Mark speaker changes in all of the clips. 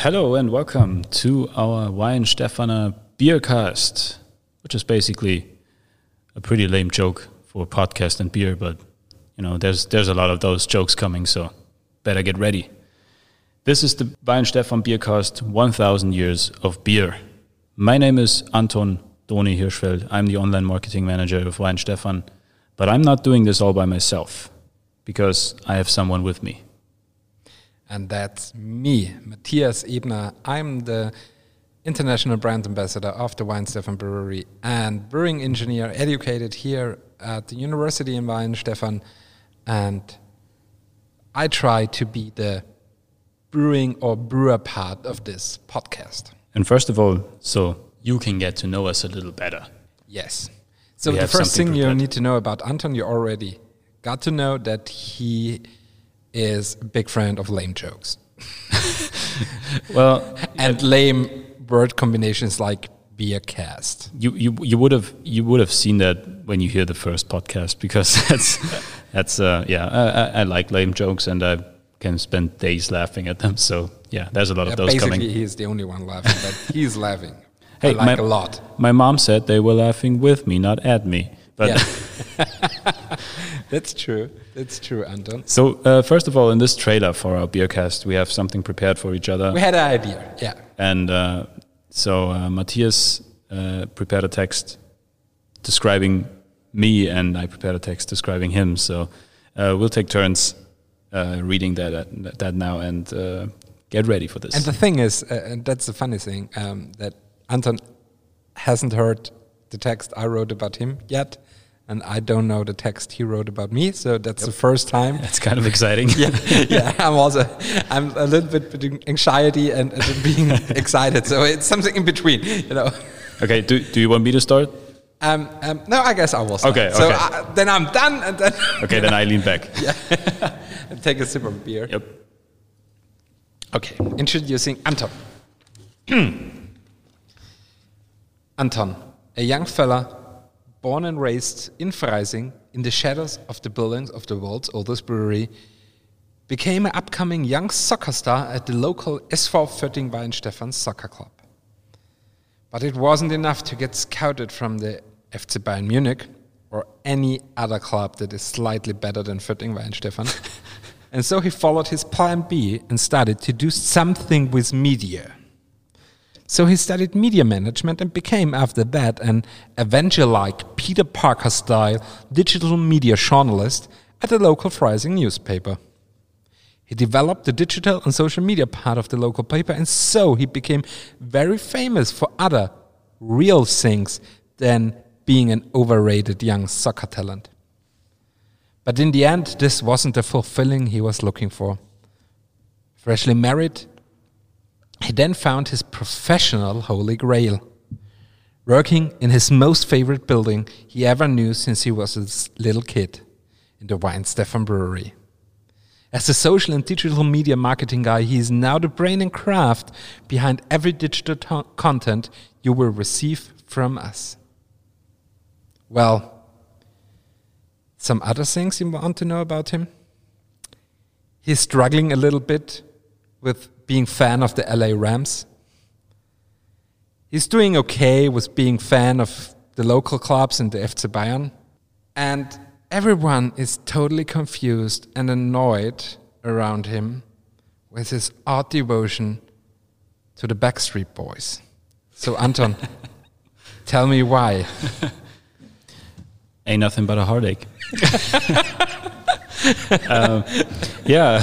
Speaker 1: Hello and welcome to our Weihenstephaner Beercast, which is basically a pretty lame joke for podcast and beer, but you know, there's a lot of those jokes coming, so better get ready. This is the Weihenstephan Beercast 1000 Years of Beer. My name is Anton Doni Hirschfeld. I'm the online marketing manager of Weihenstephan, but I'm not doing this all by myself because I have someone with me.
Speaker 2: And that's me, Matthias Ebner. I'm the international brand ambassador of the Weihenstephan Brewery and brewing engineer educated here at the university in Weihenstephan. And I try to be the brewing or brewer part of this podcast.
Speaker 1: And first of all, so you can get to know us a little better.
Speaker 2: Yes. So the first thing you need to know about Anton, you already got to know that he is a big friend of lame jokes.
Speaker 1: Well,
Speaker 2: and lame word combinations like Beercast.
Speaker 1: You would have seen that when you hear the first podcast, because I like lame jokes and I can spend days laughing at them. So yeah, there's a lot of those
Speaker 2: basically
Speaker 1: coming.
Speaker 2: Basically, he's the only one laughing, but he's laughing.
Speaker 1: Hey,
Speaker 2: I like a lot.
Speaker 1: My mom said they were laughing with me, not at me. But
Speaker 2: yeah. That's true. That's true, Anton.
Speaker 1: So first of all, in this trailer for our Beercast, we have something prepared for each other.
Speaker 2: We had an idea, yeah.
Speaker 1: And so Matthias prepared a text describing me, and I prepared a text describing him. So we'll take turns reading that now, and get ready for this.
Speaker 2: And the thing is, and that's the funny thing, that Anton hasn't heard the text I wrote about him yet. And I don't know the text he wrote about me, so that's the first time.
Speaker 1: That's kind of exciting.
Speaker 2: yeah. I'm a little bit between anxiety and being excited, so it's something in between, you know.
Speaker 1: Okay, do you want me to start?
Speaker 2: No, I guess I will start.
Speaker 1: Okay.
Speaker 2: So then I'm done, and then.
Speaker 1: Okay, then I lean back.
Speaker 2: Yeah, and take a sip of beer.
Speaker 1: Yep.
Speaker 2: Okay, introducing Anton. Anton, a young fella, born and raised in Freising, in the shadows of the buildings of the world's oldest brewery, became an upcoming young soccer star at the local SV Fötting Weihenstephan soccer club. But it wasn't enough to get scouted from the FC Bayern Munich or any other club that is slightly better than Fötting Weihenstephan. And so he followed his plan B and started to do something with media. So he studied media management and became, after that, an Avenger-like Peter Parker-style digital media journalist at the local Freising newspaper. He developed the digital and social media part of the local paper, and so he became very famous for other real things than being an overrated young soccer talent. But in the end, this wasn't the fulfilling he was looking for. Freshly married, he then found his professional holy grail, working in his most favorite building he ever knew since he was a little kid, in the Weihenstephan Brewery. As a social and digital media marketing guy, he is now the brain and craft behind every digital content you will receive from us. Well, some other things you want to know about him? He's struggling a little bit with being fan of the LA Rams. He's doing okay with being fan of the local clubs and the FC Bayern. And everyone is totally confused and annoyed around him with his odd devotion to the Backstreet Boys. So Anton, tell me why.
Speaker 1: Ain't nothing but a heartache. Yeah,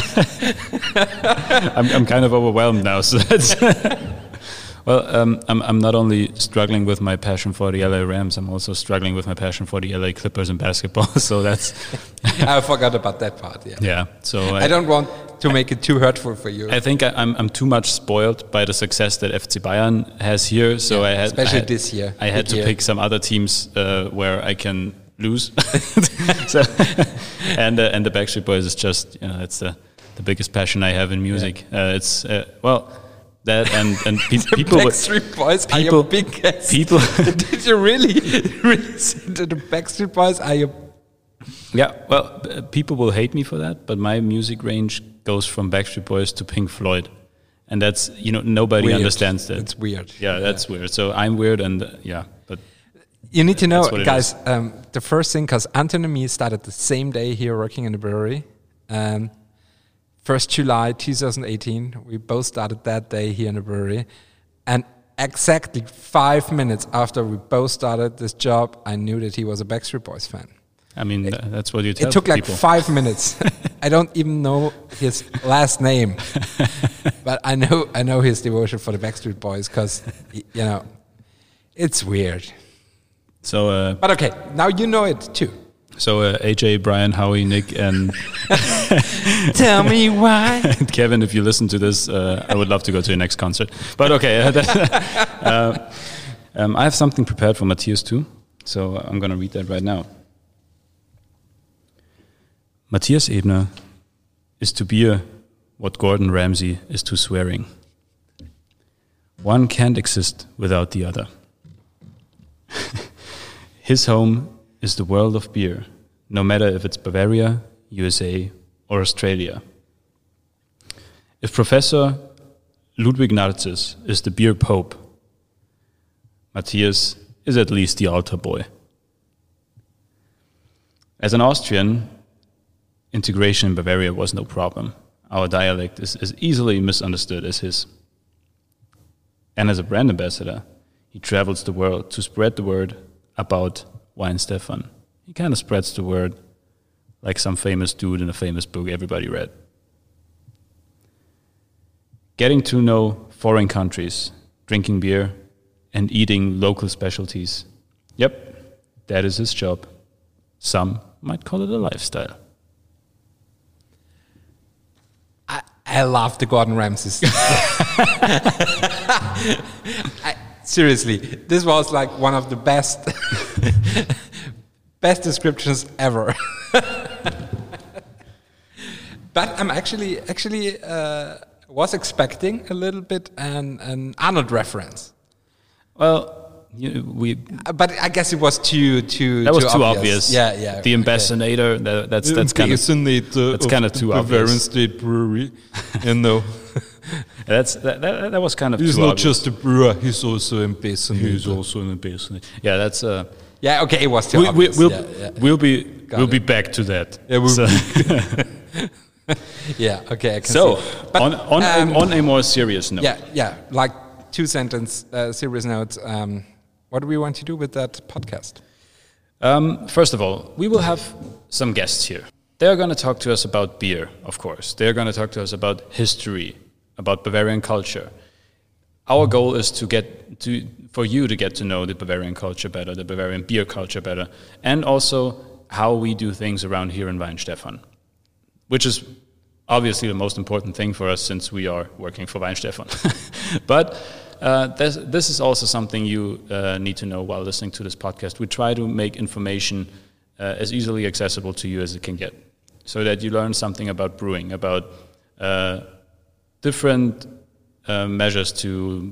Speaker 1: I'm kind of overwhelmed now. So that's well, I'm not only struggling with my passion for the LA Rams, I'm also struggling with my passion for the LA Clippers and basketball. So that's
Speaker 2: I forgot about that part.
Speaker 1: Yeah. So
Speaker 2: I don't want to make it too hurtful for you.
Speaker 1: I think I'm too much spoiled by the success that FC Bayern has here. So
Speaker 2: especially this year,
Speaker 1: I had to pick some other teams where I can lose. So, and the Backstreet Boys is just, it's the biggest passion I have in music. It's that and people.
Speaker 2: Backstreet Boys are your biggest.
Speaker 1: People.
Speaker 2: Did you really say that the Backstreet Boys are your?
Speaker 1: Yeah, well, people will hate me for that, but my music range goes from Backstreet Boys to Pink Floyd. And that's, nobody
Speaker 2: Weird.
Speaker 1: understands that.
Speaker 2: It's weird.
Speaker 1: Yeah, that's weird. So I'm weird, and but
Speaker 2: you need to know,
Speaker 1: that's what it
Speaker 2: guys,
Speaker 1: is.
Speaker 2: the first thing, because Anton and me started the same day here working in the brewery. 1st July 2018, we both started that day here in the brewery. And exactly 5 minutes after we both started this job, I knew that he was a Backstreet Boys fan.
Speaker 1: I mean, that's what you tell
Speaker 2: It took like
Speaker 1: people.
Speaker 2: 5 minutes. I don't even know his last name, but I know his devotion for the Backstreet Boys because, it's weird.
Speaker 1: So,
Speaker 2: But okay, now you know it too.
Speaker 1: so AJ, Brian, Howie, Nick, and
Speaker 2: Tell me why.
Speaker 1: and Kevin, if you listen to this, I would love to go to your next concert. But okay, I have something prepared for Matthias too, so I'm going to read that right now. Matthias Ebner is to beer what Gordon Ramsay is to swearing. One can't exist without the other. His home is the world of beer, no matter if it's Bavaria, USA, or Australia. If Professor Ludwig Narziss is the beer pope, Matthias is at least the altar boy. As an Austrian, integration in Bavaria was no problem. Our dialect is as easily misunderstood as his. And as a brand ambassador, he travels the world to spread the word about Weihenstephan. He kind of spreads the word like some famous dude in a famous book everybody read. Getting to know foreign countries, drinking beer, and eating local specialties. Yep, that is his job. Some might call it a lifestyle.
Speaker 2: I love the Gordon Ramsays. Seriously, this was like one of the best descriptions ever. But I'm actually was expecting a little bit an Arnold reference.
Speaker 1: Well,
Speaker 2: but I guess it was too
Speaker 1: that was too obvious.
Speaker 2: Yeah.
Speaker 1: The ambassador. That's kind of too obvious.
Speaker 2: Bavarian State Brewery,
Speaker 1: That was kind of
Speaker 2: he's
Speaker 1: too
Speaker 2: not
Speaker 1: obvious.
Speaker 2: just a brewer; he's also ambassador.
Speaker 1: He's also an ambassador. Yeah, that's.
Speaker 2: Yeah, okay, it was too obvious.
Speaker 1: We'll be back to that.
Speaker 2: Yeah,
Speaker 1: So,
Speaker 2: yeah, okay, I can
Speaker 1: so
Speaker 2: see. But,
Speaker 1: on a more serious note.
Speaker 2: Yeah, like 2-sentence serious notes. What do we want to do with that podcast?
Speaker 1: First of all, we will have some guests here. They're going to talk to us about beer, of course. They're going to talk to us about history, about Bavarian culture. Our goal is for you to get to know the Bavarian culture better, the Bavarian beer culture better, and also how we do things around here in Weihenstephan, which is obviously the most important thing for us since we are working for Weihenstephan. But this is also something you need to know while listening to this podcast. We try to make information as easily accessible to you as it can get, so that you learn something about brewing, about different measures to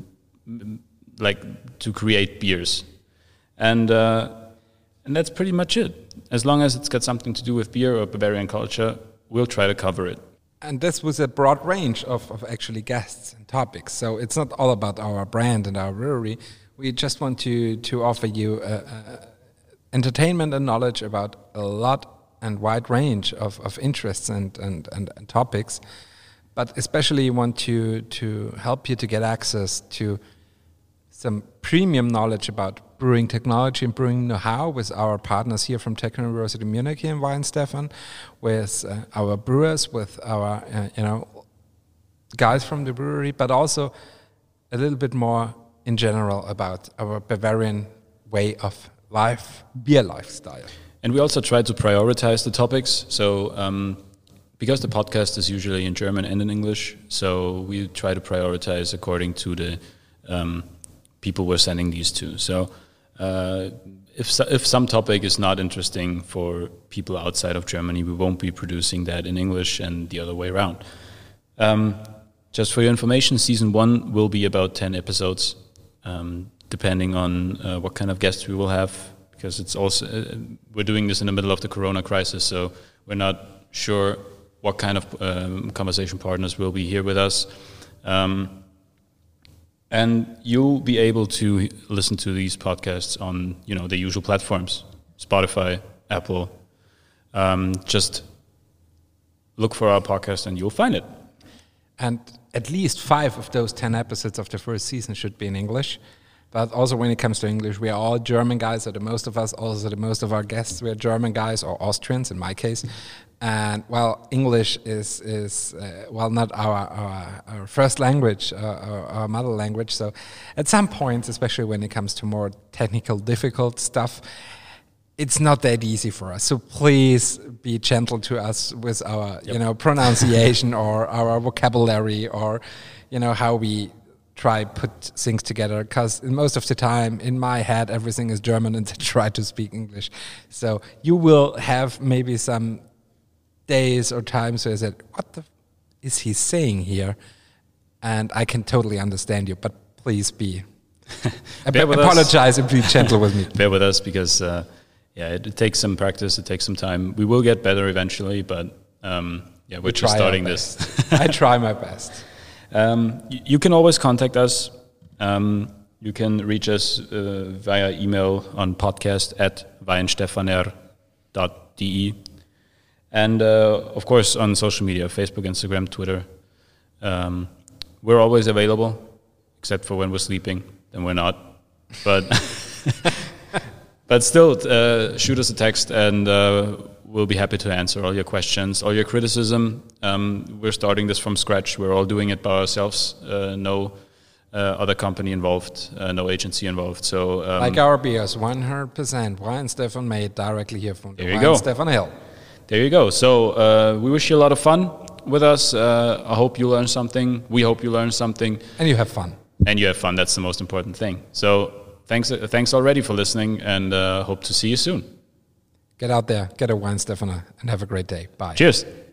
Speaker 1: create beers, and that's pretty much it. As long as it's got something to do with beer or Bavarian culture, we'll try to cover it.
Speaker 2: And this was a broad range of actually guests and topics. So it's not all about our brand and our brewery. We just want to offer you entertainment and knowledge about a lot and wide range of interests and topics. But especially want to help you to get access to some premium knowledge about brewing technology and brewing know-how with our partners here from Tech University Munich here in Weihenstephan, with our brewers, with our guys from the brewery, but also a little bit more in general about our Bavarian way of life, beer lifestyle.
Speaker 1: And we also try to prioritize the topics. So because the podcast is usually in German and in English, so we try to prioritize according to the people we're sending these to. So if some topic is not interesting for people outside of Germany, we won't be producing that in English and the other way around. Just for your information, season 1 will be about 10 episodes, depending on what kind of guests we will have, because it's also we're doing this in the middle of the Corona crisis, so we're not sure what kind of conversation partners will be here with us. And you'll be able to listen to these podcasts on, the usual platforms, Spotify, Apple. Just look for our podcast and you'll find it.
Speaker 2: And at least 5 of those 10 episodes of the first season should be in English. But also when it comes to English, we are all German guys, or the most of us, also the most of our guests, we are German guys, or Austrians in my case. And English is not our first language, our mother language. So at some points, especially when it comes to more technical, difficult stuff, it's not that easy for us. So please be gentle to us with our, pronunciation or our vocabulary, or, how we try put things together. Because most of the time, in my head, everything is German and I try to speak English. So you will have maybe some days or times where I said, what is he saying here? And I can totally understand you, but please apologize and be gentle with me.
Speaker 1: Bear with us because, it takes some practice, it takes some time. We will get better eventually, but we're just starting this.
Speaker 2: I try my best.
Speaker 1: You can always contact us. You can reach us via email on podcast@weihenstephaner.de. And, of course, on social media, Facebook, Instagram, Twitter. We're always available, except for when we're sleeping. Then we're not. But but still, shoot us a text, and we'll be happy to answer all your questions, all your criticism. We're starting this from scratch. We're all doing it by ourselves. No other company involved, no agency involved. So
Speaker 2: like our beers, 100% Weihenstephan made directly here from the Weihenstephan Hill.
Speaker 1: There you go. So we wish you a lot of fun with us. I hope you learn something. We hope you learn something.
Speaker 2: And you have fun.
Speaker 1: And you have fun. That's the most important thing. So thanks already for listening, and hope to see you soon.
Speaker 2: Get out there, get a Weihenstephaner, and have a great day. Bye.
Speaker 1: Cheers.